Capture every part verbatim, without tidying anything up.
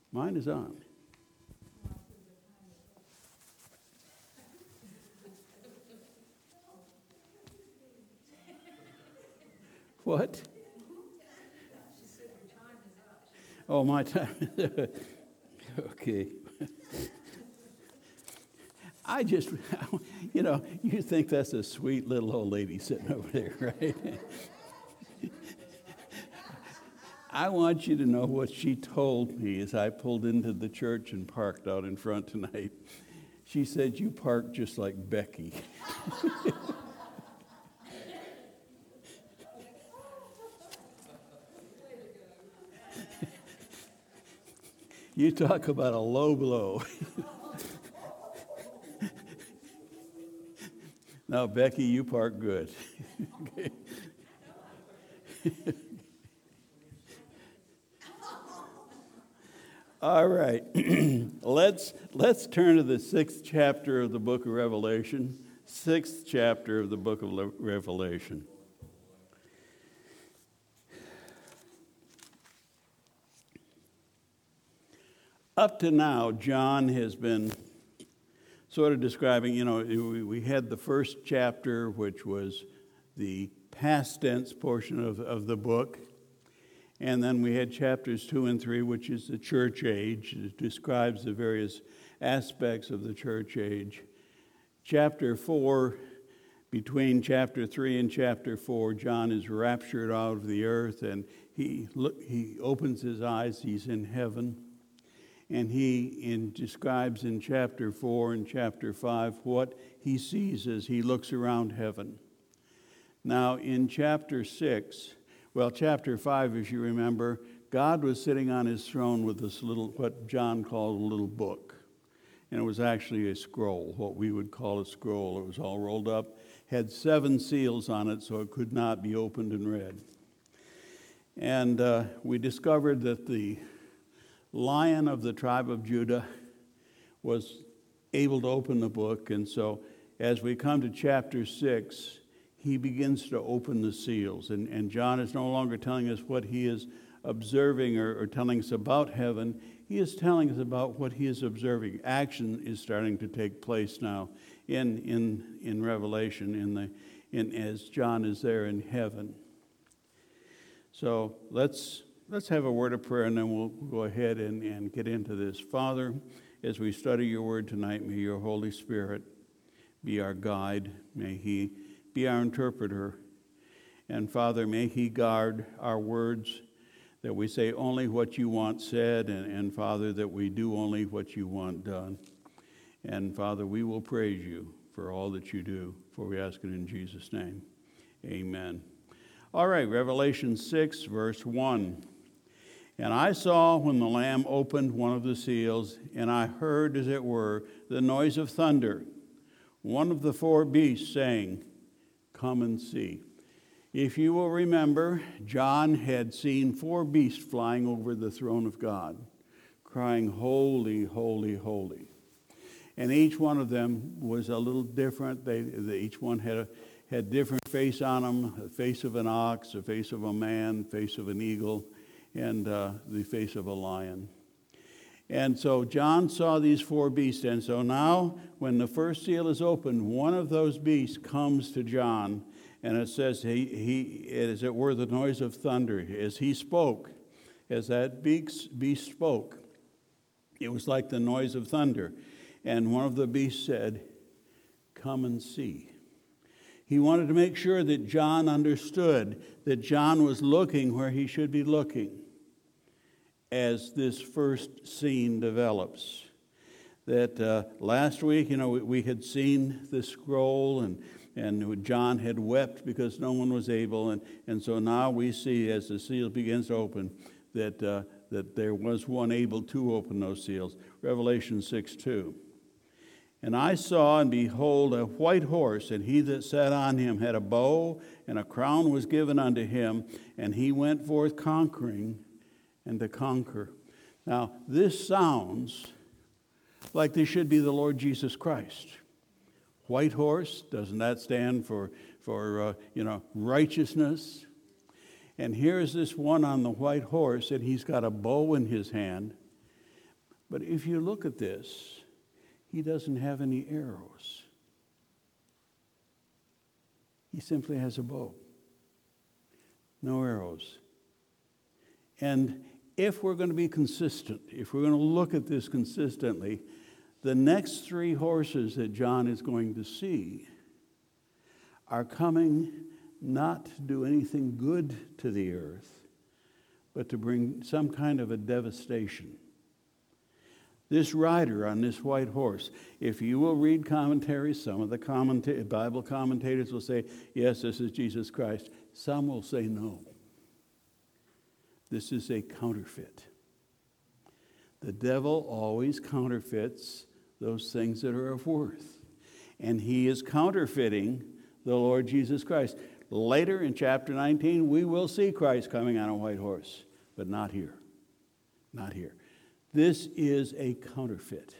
Mine is on. What? Oh, my time. Okay. I just, you know, you think that's a sweet little old lady sitting over there, right? I want you to know what she told me as I pulled into the church and parked out in front tonight. She said, "You park just like Becky." You talk about a low blow. Now, Becky, you park good. Okay. All right. let's let's turn to the sixth chapter of the book of Revelation. Sixth chapter of the book of Le- Revelation. Up to now, John has been sort of describing, you know, we had the first chapter, which was the past tense portion of, of the book. And then we had chapters two and three, which is the church age. It describes the various aspects of the church age. Chapter four, between chapter three and chapter four, John is raptured out of the earth, and he look, he opens his eyes, he's in heaven. And he in, describes in chapter four and chapter five what he sees as he looks around heaven. Now, in chapter six, well, chapter five, as you remember, God was sitting on his throne with this little, what John called a little book. And it was actually a scroll, what we would call a scroll. It was all rolled up, had seven seals on it, so it could not be opened and read. And uh, we discovered that the Lion of the tribe of Judah was able to open the book, and so as we come to chapter six, he begins to open the seals. And, and John is no longer telling us what he is observing or, or telling us about heaven. He is telling us about what he is observing. Action is starting to take place now in in, in Revelation, in the in as John is there in heaven. So let's let's have a word of prayer, and then we'll go ahead and, and get into this. Father, as we study your word tonight, may your Holy Spirit be our guide. May he be our interpreter. And Father, may he guard our words, that we say only what you want said, and, and Father, that we do only what you want done. And Father, we will praise you for all that you do, for we ask it in Jesus' name. Amen. All right, Revelation six, verse one. And I saw when the Lamb opened one of the seals, and I heard, as it were, the noise of thunder, one of the four beasts saying, "Come and see." If you will remember, John had seen four beasts flying over the throne of God, crying, "Holy, holy, holy." And each one of them was a little different. They, they each one had a had different face on them: the face of an ox, the face of a man, the face of an eagle, and uh, the face of a lion. And so John saw these four beasts. And so now, when the first seal is opened, one of those beasts comes to John, and it says, he, he, as it were, the noise of thunder. As he spoke, as that beast spoke, it was like the noise of thunder. And one of the beasts said, "Come and see." He wanted to make sure that John understood that John was looking where he should be looking as this first scene develops. That uh, last week, you know, we, we had seen the scroll, and, and John had wept because no one was able. And, and so now we see, as the seal begins to open, that, uh, that there was one able to open those seals. Revelation six two. And I saw, and behold, a white horse, and he that sat on him had a bow, and a crown was given unto him, and he went forth conquering and to conquer. Now, this sounds like this should be the Lord Jesus Christ. White horse, doesn't that stand for, for uh, you know, righteousness? And here's this one on the white horse, and he's got a bow in his hand. But if you look at this, he doesn't have any arrows. He simply has a bow. No arrows. And if we're going to be consistent, if we're going to look at this consistently, the next three horses that John is going to see are coming not to do anything good to the earth, but to bring some kind of a devastation. This rider on this white horse, if you will read commentaries, some of the commenta- Bible commentators will say, yes, this is Jesus Christ. Some will say no. This is a counterfeit. The devil always counterfeits those things that are of worth. And he is counterfeiting the Lord Jesus Christ. Later in chapter nineteen, we will see Christ coming on a white horse, but not here. Not here. This is a counterfeit.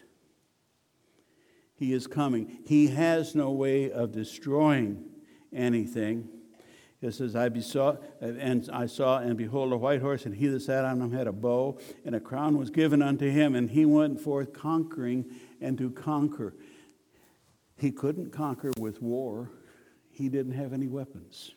He is coming. He has no way of destroying anything. It says, I saw, and I saw, and behold, a white horse, and he that sat on him had a bow, and a crown was given unto him, and he went forth conquering and to conquer. He couldn't conquer with war. He didn't have any weapons.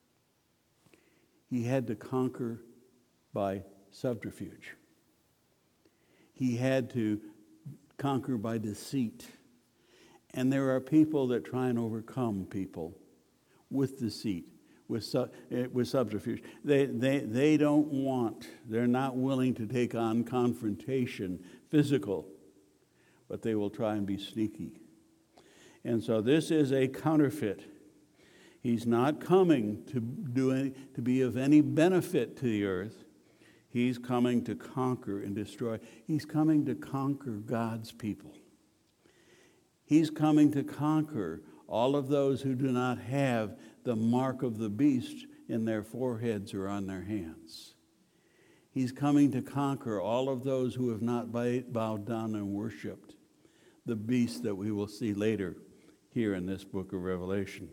He had to conquer by subterfuge. He had to conquer by deceit. And there are people that try and overcome people with deceit, with, su- with subterfuge. They, they, they don't want, they're not willing to take on confrontation, physical, but they will try and be sneaky. And so this is a counterfeit. He's not coming to do any, to be of any benefit to the earth. He's coming to conquer and destroy. He's coming to conquer God's people. He's coming to conquer all of those who do not have the mark of the beast in their foreheads or on their hands. He's coming to conquer all of those who have not bowed down and worshiped the beast that we will see later here in this book of Revelation.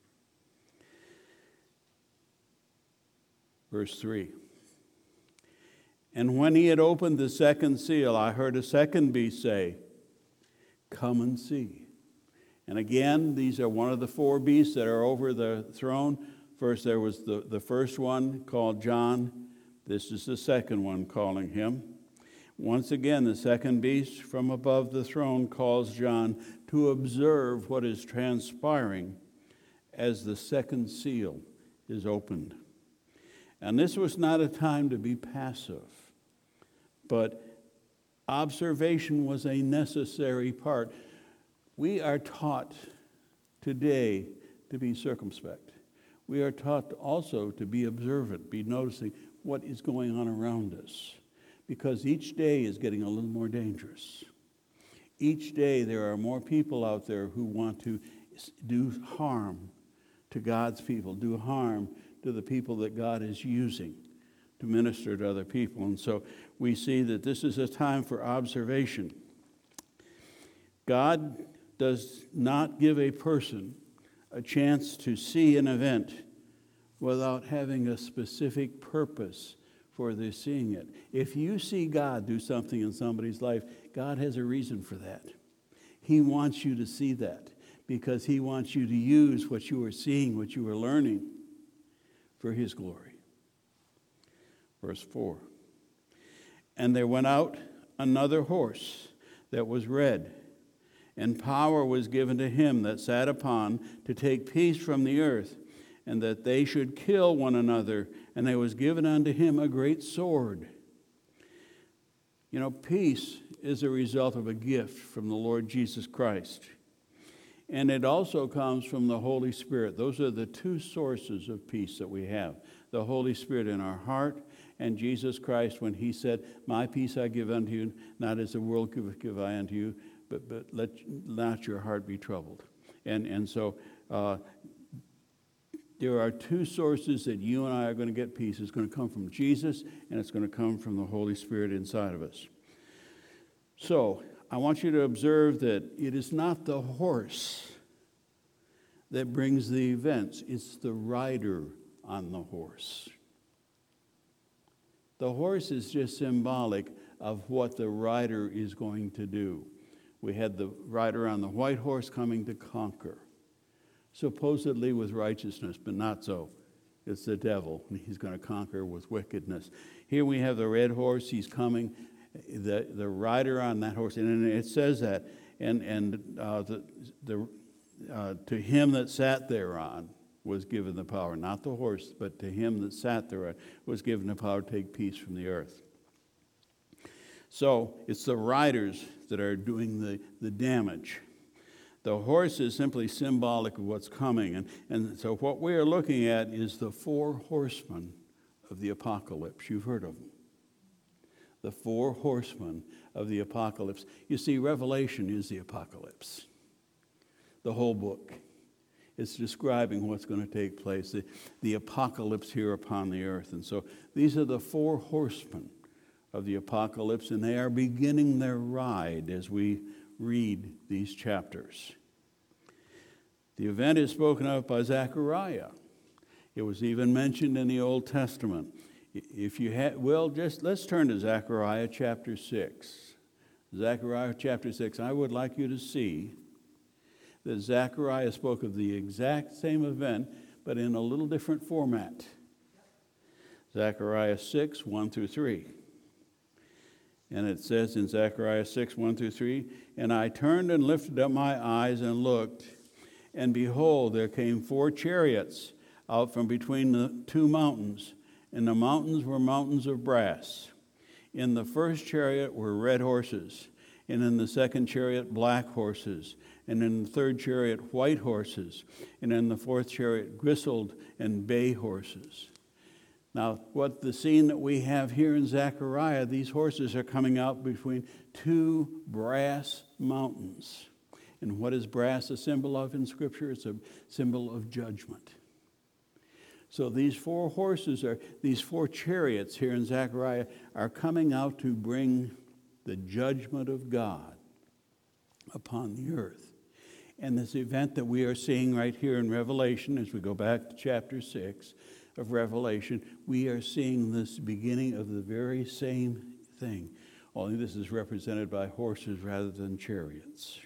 Verse three. And when he had opened the second seal, I heard a second beast say, come and see. And again, these are one of the four beasts that are over the throne. First, there was the, the first one called John. This is the second one calling him. Once again, the second beast from above the throne calls John to observe what is transpiring as the second seal is opened. And this was not a time to be passive, but observation was a necessary part. We are taught today to be circumspect. We are taught also to be observant, be noticing what is going on around us, because each day is getting a little more dangerous. Each day there are more people out there who want to do harm to God's people, do harm to the people that God is using to minister to other people. And so we see that this is a time for observation. God does not give a person a chance to see an event without having a specific purpose for their seeing it. If you see God do something in somebody's life, God has a reason for that. He wants you to see that because he wants you to use what you are seeing, what you are learning, for his glory. Verse four. And there went out another horse that was red, and power was given to him that sat upon to take peace from the earth, and that they should kill one another. And there was given unto him a great sword. You know, peace is a result of a gift from the Lord Jesus Christ. And it also comes from the Holy Spirit. Those are the two sources of peace that we have. The Holy Spirit in our heart, and Jesus Christ when he said, my peace I give unto you, not as the world giveth give I unto you, but, but let not your heart be troubled. And, and so uh, there are two sources that you and I are going to get peace. It's going to come from Jesus, and it's going to come from the Holy Spirit inside of us. So I want you to observe that it is not the horse that brings the events. It's the rider on the horse. The horse is just symbolic of what the rider is going to do. We had the rider on the white horse coming to conquer, supposedly with righteousness, but not so. It's the devil, and he's going to conquer with wickedness. Here we have the red horse. He's coming, the, the rider on that horse, and it says that, and, and uh, the, the, uh, to him that sat thereon was given the power, not the horse, but to him that sat thereon was given the power to take peace from the earth. So it's the riders that are doing the, the damage. The horse is simply symbolic of what's coming. And, and so what we are looking at is the four horsemen of the apocalypse. You've heard of them. The four horsemen of the apocalypse. You see, Revelation is the apocalypse. The whole book. It's describing what's going to take place, the, the apocalypse here upon the earth. And so these are the four horsemen of the apocalypse, and they are beginning their ride as we read these chapters. The event is spoken of by Zechariah. It was even mentioned in the Old Testament. If you ha- well, just let's turn to Zechariah chapter six. Zechariah chapter six. I would like you to see that Zechariah spoke of the exact same event, but in a little different format. Zechariah six, one through three. And it says in Zechariah six, one through three, "And I turned and lifted up my eyes and looked, and behold, there came four chariots out from between the two mountains, and the mountains were mountains of brass. In the first chariot were red horses, and in the second chariot black horses, and in the third chariot white horses, and in the fourth chariot grizzled and bay horses." Now, what the scene that we have here in Zechariah, these horses are coming out between two brass mountains. And what is brass a symbol of in Scripture? It's a symbol of judgment. So these four horses are, these four chariots here in Zechariah are coming out to bring the judgment of God upon the earth. And this event that we are seeing right here in Revelation, as we go back to chapter six of Revelation, we are seeing this beginning of the very same thing. Only this is represented by horses rather than chariots.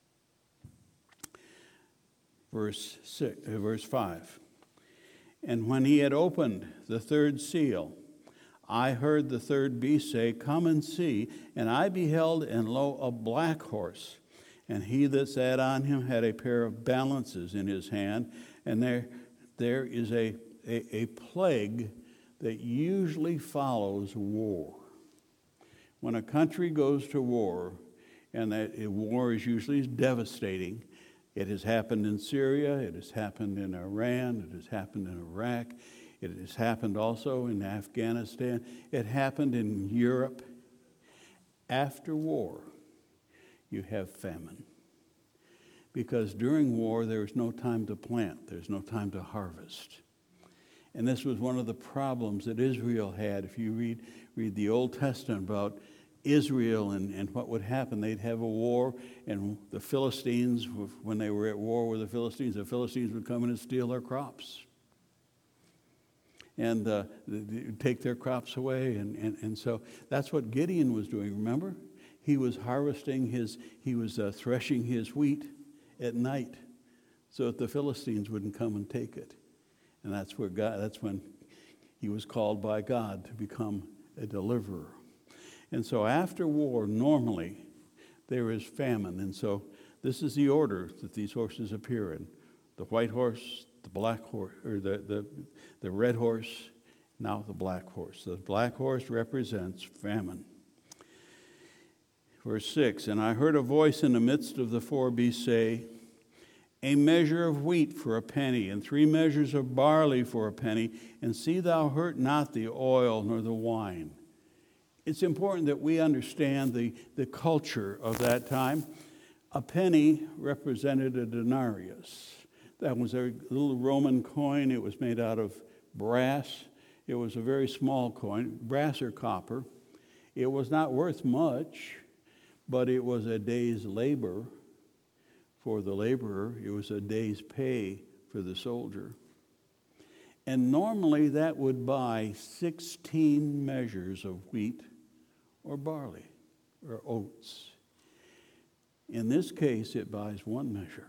Verse six, uh, verse five. "And when he had opened the third seal, I heard the third beast say, 'Come and see.' And I beheld, and lo, a black horse. And he that sat on him had a pair of balances in his hand. And there, there is a, a, a plague that usually follows war. When a country goes to war, and that war is usually devastating. It has happened in Syria, it has happened in Iran, it has happened in Iraq, it has happened also in Afghanistan, it happened in Europe. After war, you have famine. Because during war, there's no time to plant, there's no time to harvest. And this was one of the problems that Israel had. If you read, read the Old Testament about Israel and, and what would happen, they'd have a war, and the Philistines, when they were at war with the Philistines, the Philistines would come in and steal their crops. And uh, take their crops away. And, and, and so that's what Gideon was doing, remember? He was harvesting his, he was uh, threshing his wheat at night so that the Philistines wouldn't come and take it. And that's where God, that's when he was called by God to become a deliverer. And so after war, normally, there is famine. And so this is the order that these horses appear in. The white horse, the black horse, or the, the, the red horse, now the black horse. The black horse represents famine. Verse six, "And I heard a voice in the midst of the four beasts say, 'A measure of wheat for a penny, and three measures of barley for a penny, and see thou hurt not the oil nor the wine.'" It's important that we understand the, the culture of that time. A penny represented a denarius. That was a little Roman coin. It was made out of brass. It was a very small coin, brass or copper. It was not worth much, but it was a day's labor for the laborer. It was a day's pay for the soldier. And normally that would buy sixteen measures of wheat or barley or oats. In this case, it buys one measure.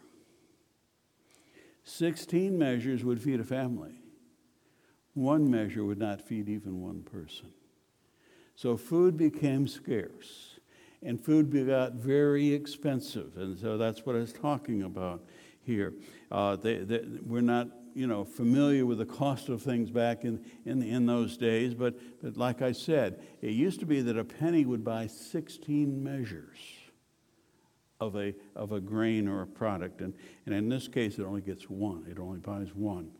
Sixteen measures would feed a family. One measure would not feed even one person. So food became scarce, and food got very expensive. And so that's what I was talking about here. Uh, they, they, we're not, you know, familiar with the cost of things back in, in, in those days, but, but like I said, it used to be that a penny would buy sixteen measures of a, of a grain or a product. And, and in this case, it only gets one. It only buys one.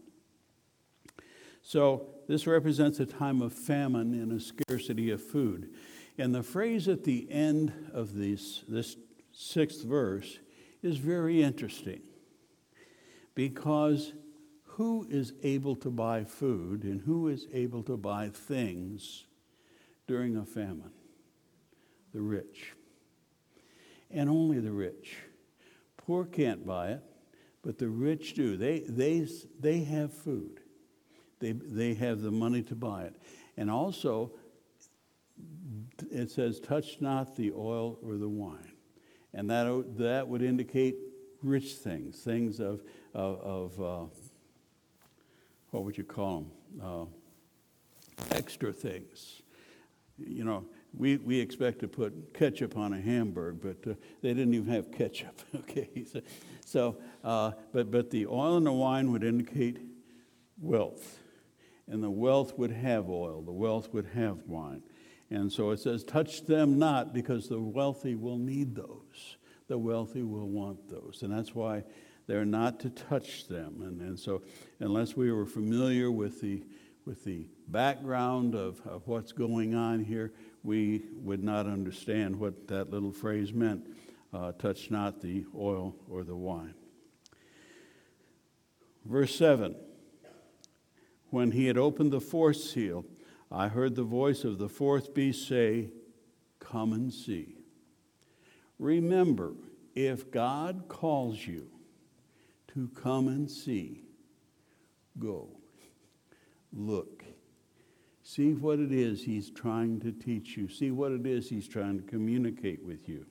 So this represents a time of famine and a scarcity of food. And the phrase at the end of this, this sixth verse is very interesting, because who is able to buy food and who is able to buy things during a famine? The rich. And only the rich. Poor can't buy it, but the rich do. They, they, they have food. They, they have the money to buy it. And also, it says, touch not the oil or the wine. And that, that would indicate rich things, things of, of, of uh, what would you call them? Uh, extra things. You know, we, we expect to put ketchup on a hamburger, but uh, they didn't even have ketchup. Okay, so, so uh, but but the oil and the wine would indicate wealth, and the wealth would have oil. The wealth would have wine, and so it says, "Touch them not," because the wealthy will need those. The wealthy will want those, and that's why they're not to touch them. And and so unless we were familiar with the with the background of, of what's going on here, we would not understand what that little phrase meant, uh, touch not the oil or the wine. Verse seven, when he had opened the fourth seal, I heard the voice of the fourth beast say, come and see. Remember, if God calls you to come and see, go. Look. See what it is he's trying to teach you. See what it is he's trying to communicate with you.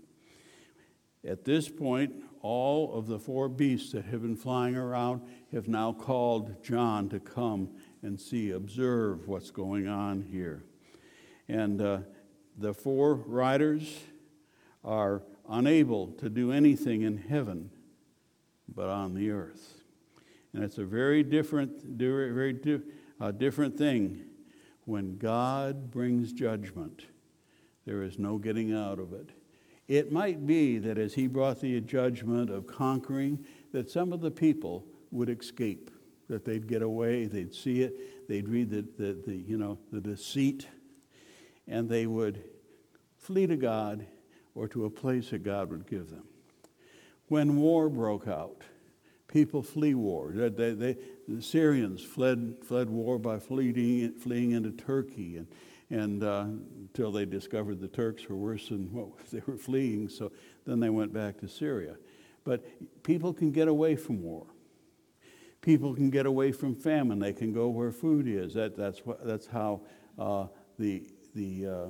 At this point, all of the four beasts that have been flying around have now called John to come and see, observe what's going on here. And uh, the four riders are unable to do anything in heaven but on the earth. And it's a very different, very a different thing. When God brings judgment, there is no getting out of it. It might be that as he brought the judgment of conquering, that some of the people would escape, that they'd get away, they'd see it, they'd read the, the, the you know, the deceit, and they would flee to God or to a place that God would give them. When war broke out, people flee war. They, they, they, the Syrians fled fled war by fleeing fleeing into Turkey, and and uh, until they discovered the Turks were worse than what they were fleeing. So then they went back to Syria. But people can get away from war. People can get away from famine. They can go where food is. That that's what that's how uh, the the uh,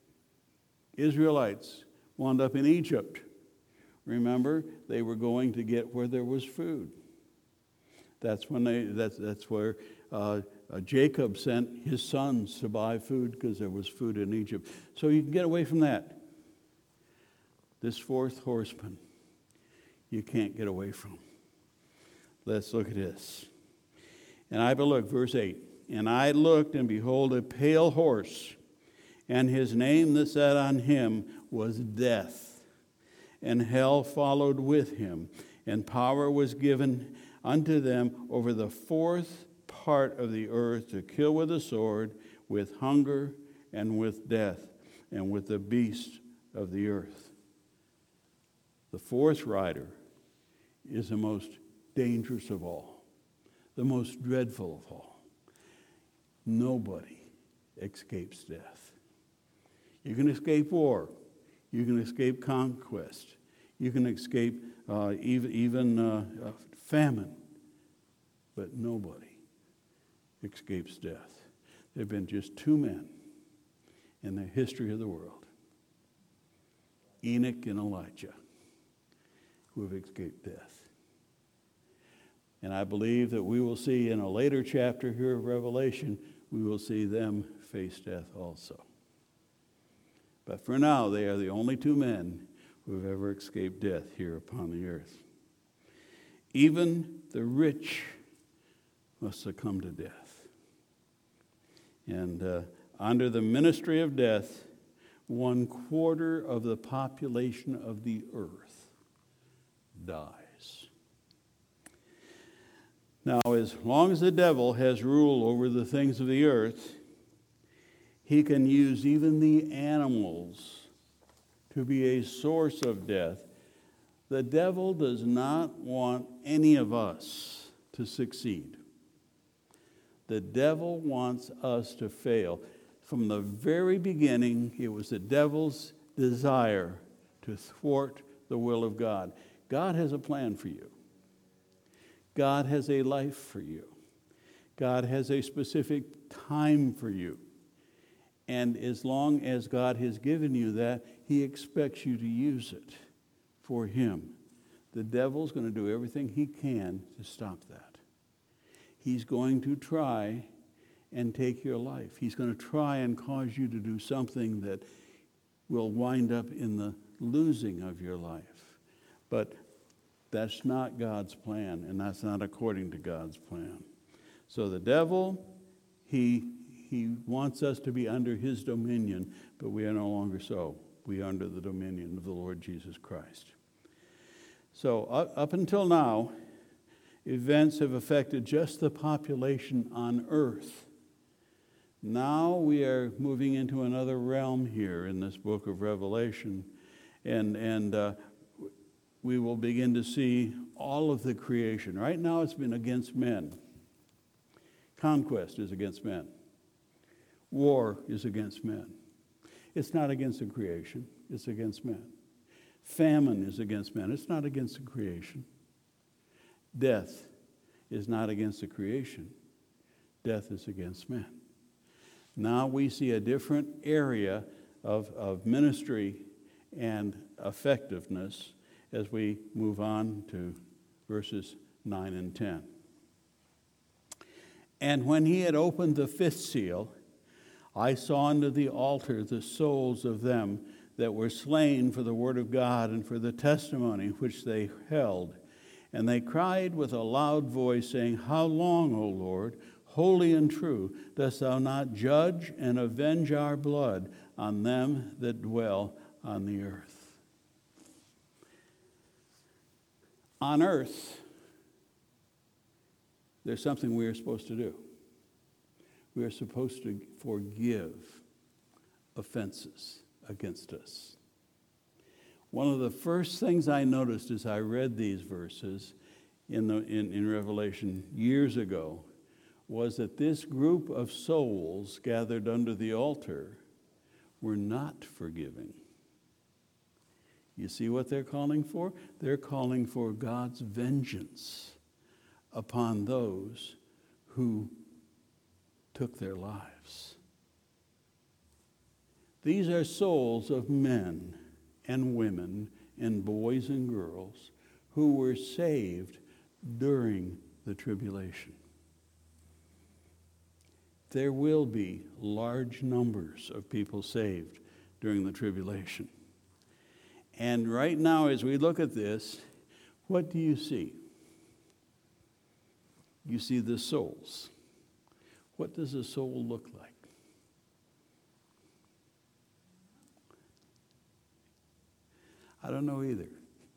Israelites wound up in Egypt. Remember, they were going to get where there was food. That's when they. That's that's where uh, uh, Jacob sent his sons to buy food because there was food in Egypt. So you can get away from that. This fourth horseman, you can't get away from. Let's look at this. And I looked, verse eight. And I looked, and behold, a pale horse, and his name that sat on him was Death. And hell followed with him, and power was given unto them over the fourth part of the earth to kill with the sword, with hunger, and with death, and with the beasts of the earth. The fourth rider is the most dangerous of all, the most dreadful of all. Nobody escapes death. You can escape war. You can escape conquest. You can escape uh, even, even uh, uh, famine. But nobody escapes death. There have been just two men in the history of the world. Enoch and Elijah, who have escaped death. And I believe that we will see in a later chapter here of Revelation, we will see them face death also. But for now, they are the only two men who have ever escaped death here upon the earth. Even the rich must succumb to death. And uh, under the ministry of death, one quarter of the population of the earth dies. Now, as long as the devil has rule over the things of the earth, he can use even the animals to be a source of death. The devil does not want any of us to succeed. The devil wants us to fail. From the very beginning, it was the devil's desire to thwart the will of God. God has a plan for you. God has a life for you. God has a specific time for you. And as long as God has given you that, he expects you to use it for him. The devil's going to do everything he can to stop that. He's going to try and take your life. He's going to try and cause you to do something that will wind up in the losing of your life. But that's not God's plan, and that's not according to God's plan. So the devil, he, he wants us to be under his dominion, but we are no longer so. We are under the dominion of the Lord Jesus Christ. So up, up until now, events have affected just the population on earth. Now we are moving into another realm here in this book of Revelation, and, and uh, we will begin to see all of the creation. Right now it's been against men. Conquest is against men. War is against men. It's not against the creation, it's against men. Famine is against men, it's not against the creation. Death is not against the creation, death is against men. Now we see a different area of, of ministry and effectiveness as we move on to verses nine and ten. And when he had opened the fifth seal, I saw under the altar the souls of them that were slain for the word of God and for the testimony which they held. And they cried with a loud voice, saying, How long, O Lord, holy and true, dost thou not judge and avenge our blood on them that dwell on the earth? On earth, there's something we are supposed to do. We are supposed to forgive offenses against us. One of the first things I noticed as I read these verses in, the, in, in Revelation years ago was that this group of souls gathered under the altar were not forgiving. You see what they're calling for? They're calling for God's vengeance upon those who took their lives. These are souls of men and women and boys and girls who were saved during the tribulation. There will be large numbers of people saved during the tribulation. And right now, as we look at this, what do you see? You see the souls. What does a soul look like? I don't know either.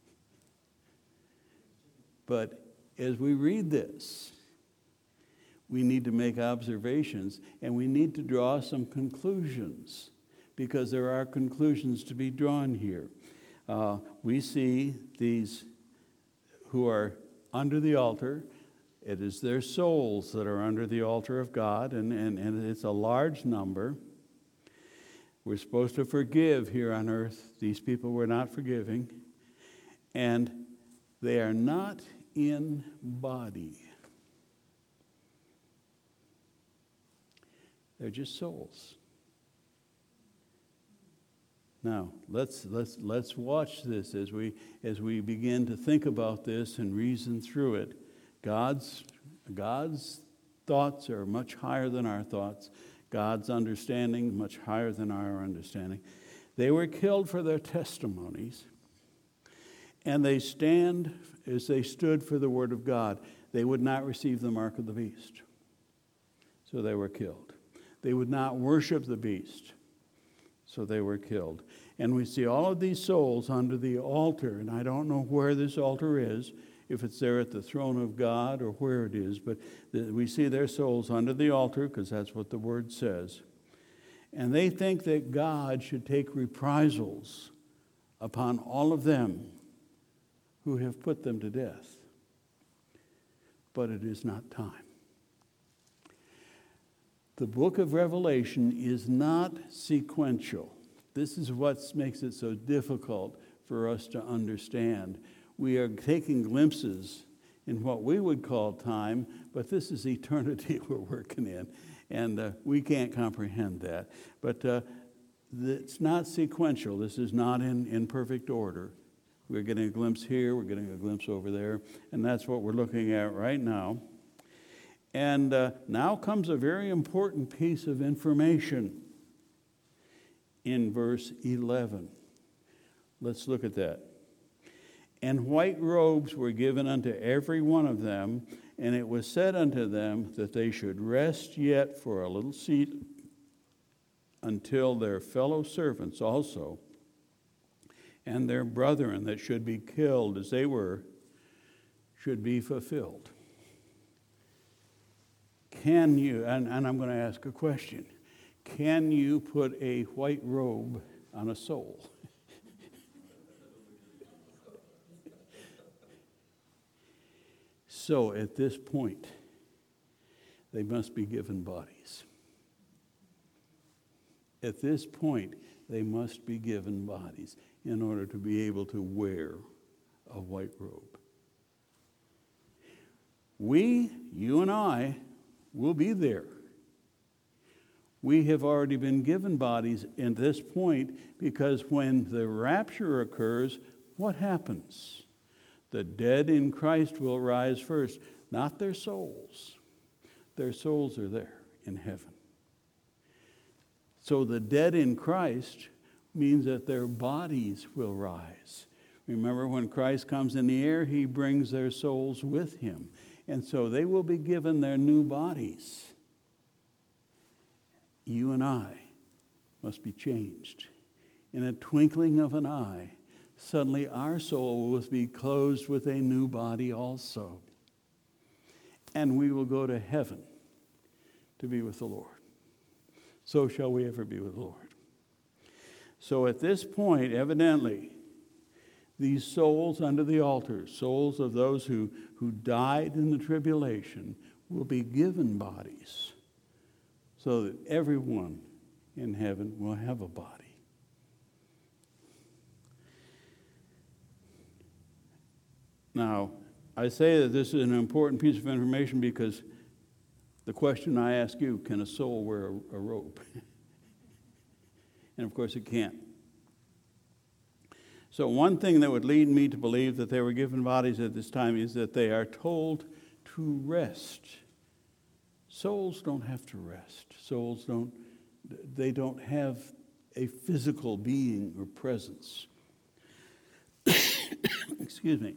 But as we read this, we need to make observations and we need to draw some conclusions, because there are conclusions to be drawn here. Uh, we see these who are under the altar. It is their souls that are under the altar of God, and, and, and it's a large number. We're supposed to forgive here on earth. These people were not forgiving. And they are not in body. They're just souls. Now, let's let's let's watch this as we as we begin to think about this and reason through it. God's God's thoughts are much higher than our thoughts. God's understanding much higher than our understanding. They were killed for their testimonies, and they stand as they stood for the word of God. They would not receive the mark of the beast, so they were killed. They would not worship the beast, so they were killed. And we see all of these souls under the altar, and I don't know where this altar is, if it's there at the throne of God or where it is, but we see their souls under the altar because that's what the word says. And they think that God should take reprisals upon all of them who have put them to death. But it is not time. The book of Revelation is not sequential. This is what makes it so difficult for us to understand. We are taking glimpses in what we would call time, but this is eternity we're working in, and uh, we can't comprehend that. But uh, it's not sequential. This is not in, in perfect order. We're getting a glimpse here, we're getting a glimpse over there, and that's what we're looking at right now. And uh, now comes a very important piece of information in verse eleven. Let's look at that. And white robes were given unto every one of them, and it was said unto them that they should rest yet for a little seat until their fellow servants also, and their brethren that should be killed as they were, should be fulfilled. Can you, and, and I'm going to ask a question, can you put a white robe on a soul? So at this point, they must be given bodies. At this point, they must be given bodies in order to be able to wear a white robe. We, you and I, will be there. We have already been given bodies at this point because when the rapture occurs, what happens? The dead in Christ will rise first, not their souls. Their souls are there in heaven. So the dead in Christ means that their bodies will rise. Remember, when Christ comes in the air, he brings their souls with him. And so they will be given their new bodies. You and I must be changed. In a twinkling of an eye, suddenly our soul will be clothed with a new body also. And we will go to heaven to be with the Lord. So shall we ever be with the Lord. So at this point, evidently, these souls under the altar, souls of those who, who died in the tribulation, will be given bodies so that everyone in heaven will have a body. Now, I say that this is an important piece of information because the question I ask you, can a soul wear a, a robe? And of course it can't. So one thing that would lead me to believe that they were given bodies at this time is that they are told to rest. Souls don't have to rest. Souls don't, they don't have a physical being or presence. Excuse me.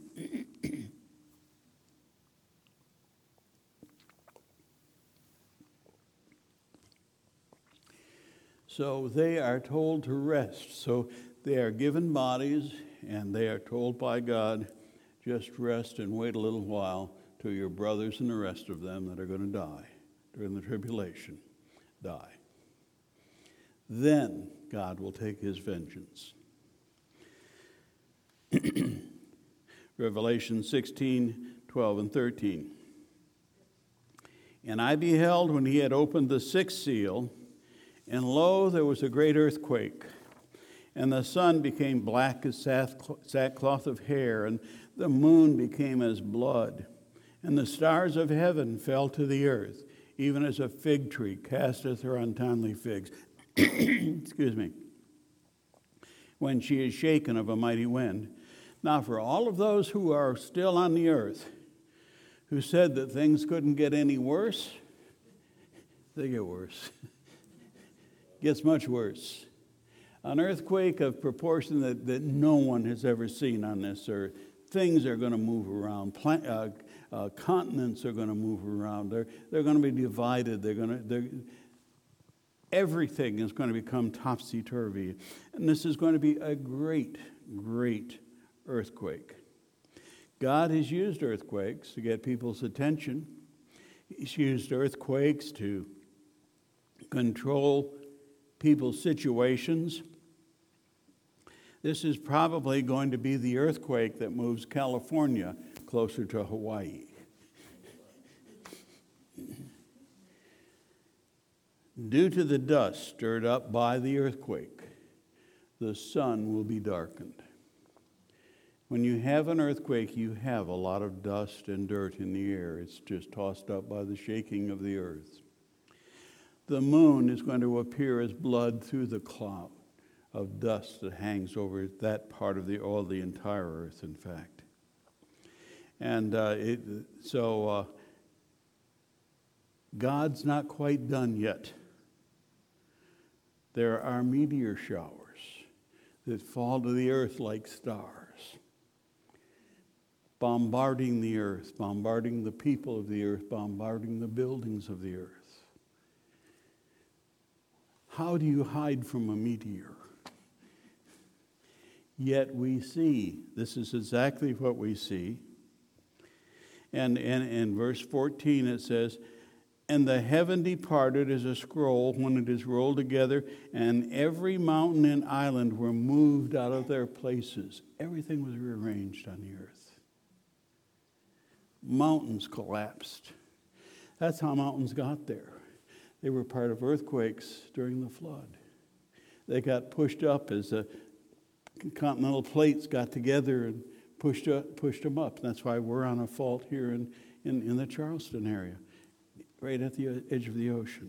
So they are told to rest. So they are given bodies, and they are told by God, just rest and wait a little while till your brothers and the rest of them that are going to die during the tribulation die. Then God will take his vengeance. Revelation sixteen, twelve, and thirteen. And I beheld when he had opened the sixth seal, and lo, there was a great earthquake, and the sun became black as sackcloth of hair, and the moon became as blood, and the stars of heaven fell to the earth, even as a fig tree casteth her untimely figs. Excuse me. when she is shaken of a mighty wind. Now, for all of those who are still on the earth, who said that things couldn't get any worse, they get worse. Gets much worse. An earthquake of proportion that, that no one has ever seen on this earth. Things are going to move around. Plant, uh, uh, continents are going to move around. They're, they're going to be divided. They're going to... They're, everything is going to become topsy-turvy. And this is going to be a great, great earthquake. God has used earthquakes to get people's attention. He's used earthquakes to control people's situations. This is probably going to be the earthquake that moves California closer to Hawaii. Due to the dust stirred up by the earthquake, the sun will be darkened. When you have an earthquake, you have a lot of dust and dirt in the air. It's just tossed up by the shaking of the earth. The moon is going to appear as blood through the cloud of dust that hangs over that part of the, or the entire earth, in fact. And uh, it, so uh, God's not quite done yet. There are meteor showers that fall to the earth like stars, bombarding the earth, bombarding the people of the earth, bombarding the buildings of the earth. How do you hide from a meteor? Yet we see, this is exactly what we see. And in verse fourteen it says, and the heaven departed as a scroll when it is rolled together, and every mountain and island were moved out of their places. Everything was rearranged on the earth. Mountains collapsed. That's how mountains got there. They were part of earthquakes during the flood. They got pushed up as the continental plates got together and pushed up, pushed them up. That's why we're on a fault here in, in, in the Charleston area, right at the edge of the ocean.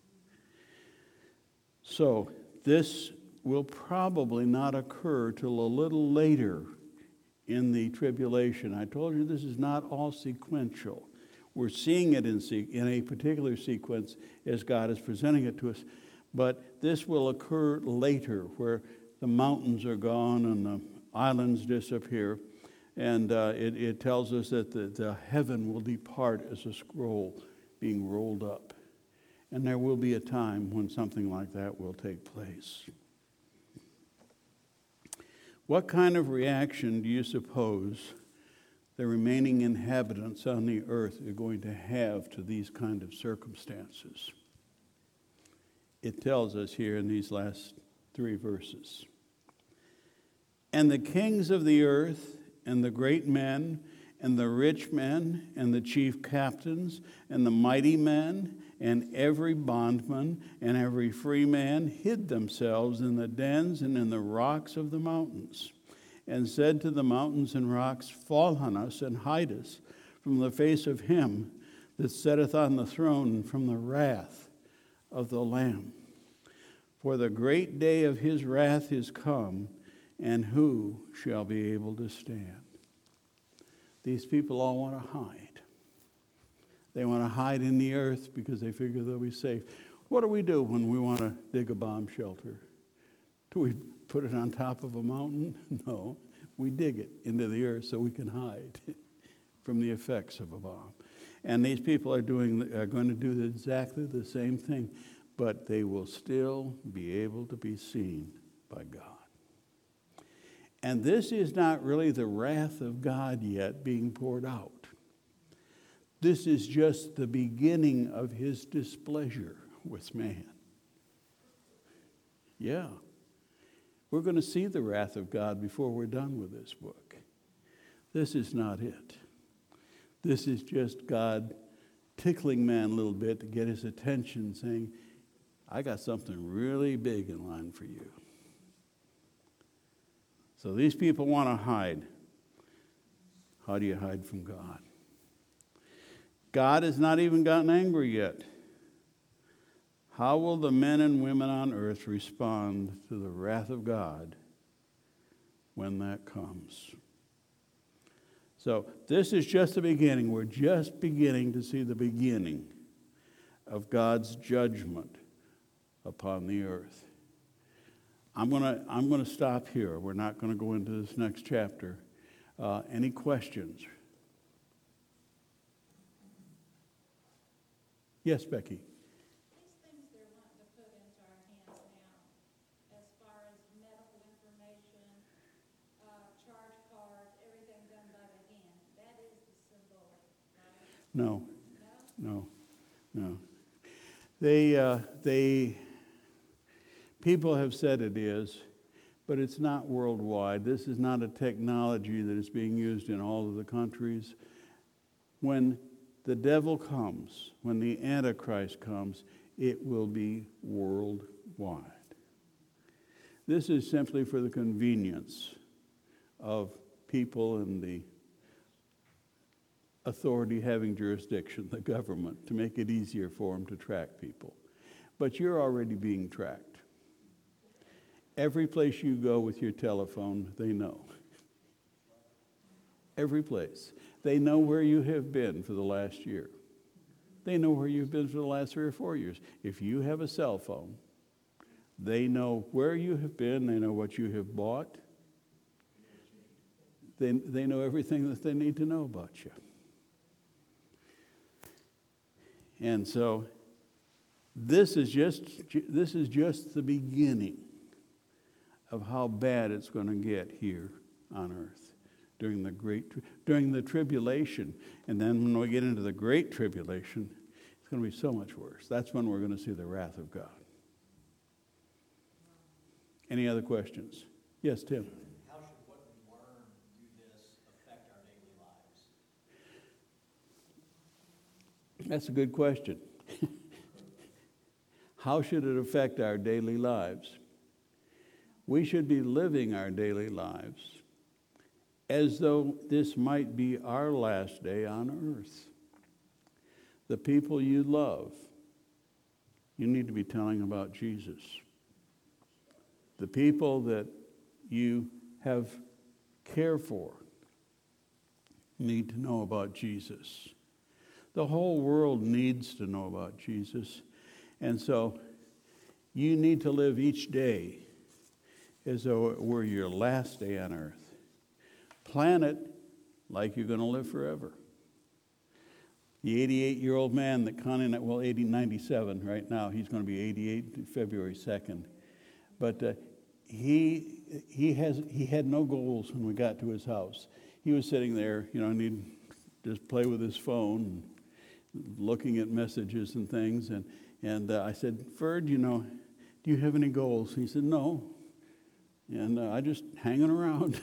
So this will probably not occur till a little later in the tribulation. I told you this is not all sequential. We're seeing it in, se- in a particular sequence as God is presenting it to us. But this will occur later, where the mountains are gone and the islands disappear. And uh, it, it tells us that the, the heaven will depart as a scroll being rolled up. And there will be a time when something like that will take place. What kind of reaction do you suppose the remaining inhabitants on the earth are going to have to these kind of circumstances? It tells us here in these last three verses. And the kings of the earth, and the great men, and the rich men, and the chief captains, and the mighty men, and every bondman, and every free man hid themselves in the dens and in the rocks of the mountains, and said to the mountains and rocks, fall on us and hide us from the face of him that sitteth on the throne, and from the wrath of the Lamb. For the great day of his wrath is come, and who shall be able to stand? These people all want to hide. They want to hide in the earth because they figure they'll be safe. What do we do when we want to dig a bomb shelter? Do we put it on top of a mountain? No. We dig it into the earth so we can hide from the effects of a bomb. And these people are doing are going to do exactly the same thing, but they will still be able to be seen by God. And this is not really the wrath of God yet being poured out. This is just the beginning of his displeasure with man. Yeah. We're going to see the wrath of God before we're done with this book. This is not it. This is just God tickling man a little bit to get his attention, saying, I got something really big in line for you. So these people want to hide. How do you hide from God? God has not even gotten angry yet. How will the men and women on earth respond to the wrath of God when that comes. So this is just the beginning. We're just beginning to see the beginning of God's judgment upon the earth. I'm going to I'm going to stop here. We're not going to go into this next chapter. Uh, any questions? Yes, Becky. These things they're wanting to put into our hands now, as far as medical information, uh, charge cards, everything done by the hand, that is the symbolic, right? No, No? no, no. They, uh, they, people have said it is, but it's not worldwide. This is not a technology that is being used in all of the countries. When the devil comes, when the Antichrist comes, it will be worldwide. This is simply for the convenience of people in the authority having jurisdiction, the government, to make it easier for them to track people. But you're already being tracked. Every place you go with your telephone, they know. Every place. They know where you have been for the last year. They know where you've been for the last three or four years. If you have a cell phone, they know where you have been. They know what you have bought. They, they know everything that they need to know about you. And so this is just this is just the beginning of how bad it's going to get here on earth during the great during the tribulation. And then when we get into the great tribulation, it's going to be so much worse. That's when we're going to see the wrath of God. Any other questions? Yes, Tim. How should what we learn through this affect our daily lives? That's a good question. How should it affect our daily lives? We should be living our daily lives as though this might be our last day on earth. The people you love, you need to be telling about Jesus. The people that you have care for need to know about Jesus. The whole world needs to know about Jesus. And so you need to live each day as though it were your last day on earth. Plan it like you're going to live forever. The eighty-eight-year-old man that Connie, well, eighty, ninety-seven right now, he's going to be eighty-eight February second. But uh, he he has he had no goals when we got to his house. He was sitting there, you know, and he'd just play with his phone, looking at messages and things. And and uh, I said, Ferd, you know, do you have any goals? He said, no. And uh, I just hanging around.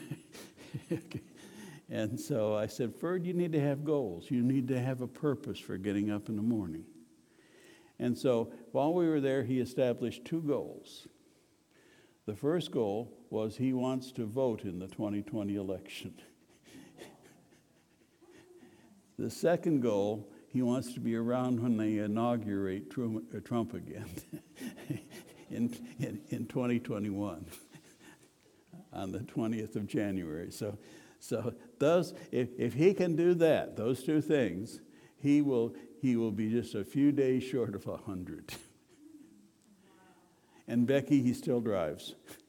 And so I said, Ferd, you need to have goals. You need to have a purpose for getting up in the morning. And so while we were there, he established two goals. The first goal was he wants to vote in the twenty twenty election. The second goal, he wants to be around when they inaugurate Trump again in, in, in twenty twenty-one. On the twentieth of January. So, so those, if, if he can do that, those two things, he will he will be just a few days short of a hundred. And Becky, he still drives.